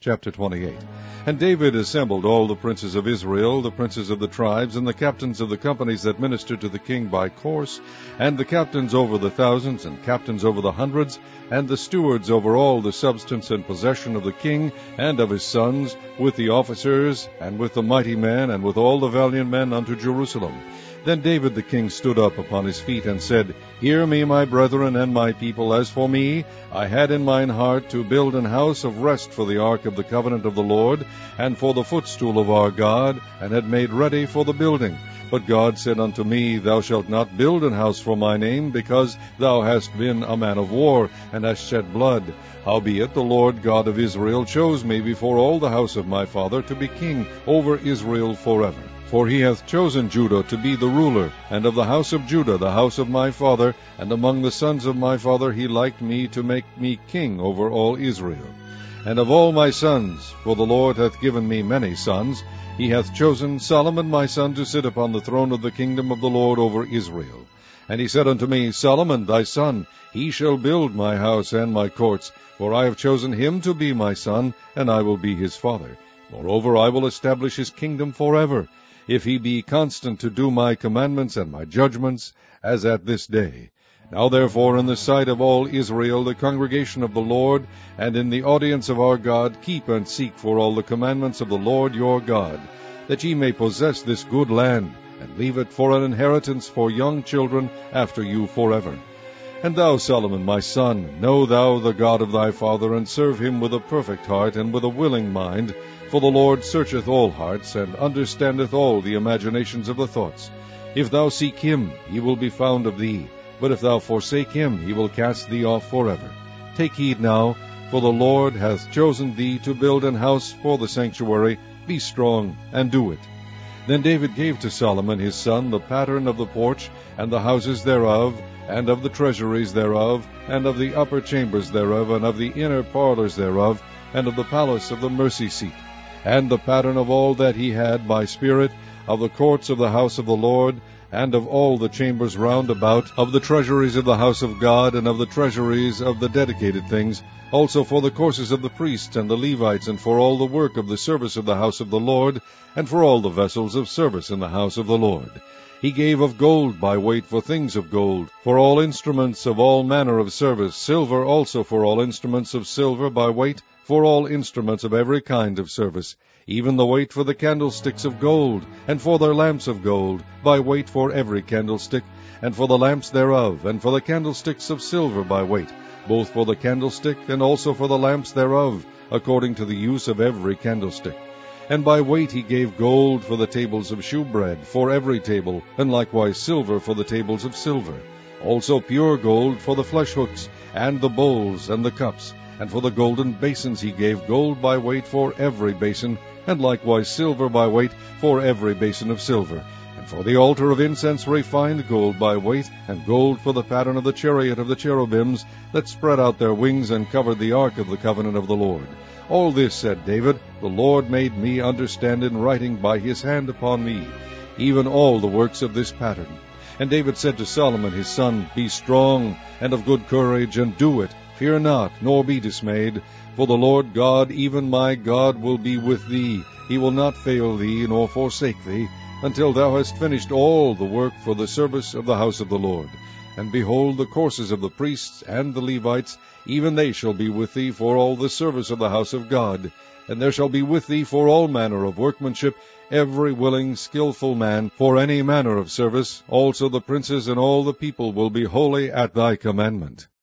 Chapter 28. And David assembled all the princes of Israel, the princes of the tribes, and the captains of the companies that ministered to the king by course, and the captains over the thousands, and captains over the hundreds, and the stewards over all the substance and possession of the king and of his sons, with the officers, and with the mighty men, and with all the valiant men unto Jerusalem. Then David the king stood up upon his feet, and said, Hear me, my brethren and my people. As for me, I had in mine heart to build an house of rest for the ark of the covenant of the Lord, and for the footstool of our God, and had made ready for the building. But God said unto me, Thou shalt not build an house for my name, because thou hast been a man of war, and hast shed blood. Howbeit the Lord God of Israel chose me before all the house of my father to be king over Israel forever. For he hath chosen Judah to be the ruler, and of the house of Judah the house of my father, and among the sons of my father he liked me to make me king over all Israel. And of all my sons, for the Lord hath given me many sons, he hath chosen Solomon my son to sit upon the throne of the kingdom of the Lord over Israel. And he said unto me, Solomon thy son, he shall build my house and my courts, for I have chosen him to be my son, and I will be his father. Moreover, I will establish his kingdom forever, if he be constant to do my commandments and my judgments, as at this day. Now therefore, in the sight of all Israel, the congregation of the Lord, and in the audience of our God, keep and seek for all the commandments of the Lord your God, that ye may possess this good land, and leave it for an inheritance for young children after you forever. And thou, Solomon, my son, know thou the God of thy father, and serve him with a perfect heart and with a willing mind, for the Lord searcheth all hearts, and understandeth all the imaginations of the thoughts. If thou seek him, he will be found of thee, but if thou forsake him, he will cast thee off forever. Take heed now, for the Lord hath chosen thee to build an house for the sanctuary. Be strong, and do it. Then David gave to Solomon his son the pattern of the porch, and the houses thereof, and of the treasuries thereof, and of the upper chambers thereof, and of the inner parlors thereof, and of the palace of the mercy seat, and the pattern of all that he had by spirit, of the courts of the house of the Lord, and of all the chambers round about, of the treasuries of the house of God, and of the treasuries of the dedicated things, also for the courses of the priests and the Levites, and for all the work of the service of the house of the Lord, and for all the vessels of service in the house of the Lord. He gave of gold by weight for things of gold, for all instruments of all manner of service, silver also for all instruments of silver by weight, for all instruments of every kind of service, even the weight for the candlesticks of gold, and for their lamps of gold, by weight for every candlestick, and for the lamps thereof, and for the candlesticks of silver by weight, both for the candlestick and also for the lamps thereof, according to the use of every candlestick. And by weight he gave gold for the tables of shewbread, for every table, and likewise silver for the tables of silver. Also pure gold for the flesh hooks, and the bowls, and the cups. And for the golden basins he gave gold by weight for every basin, and likewise silver by weight for every basin of silver. And for the altar of incense refined gold by weight, and gold for the pattern of the chariot of the cherubims, that spread out their wings and covered the ark of the covenant of the Lord. All this, said David, the Lord made me understand in writing by his hand upon me, even all the works of this pattern. And David said to Solomon his son, Be strong, and of good courage, and do it. Fear not, nor be dismayed, for the Lord God, even my God, will be with thee. He will not fail thee, nor forsake thee, until thou hast finished all the work for the service of the house of the Lord. And behold, the courses of the priests and the Levites, even they shall be with thee for all the service of the house of God. And there shall be with thee for all manner of workmanship, every willing, skillful man, for any manner of service. Also the princes and all the people will be holy at thy commandment.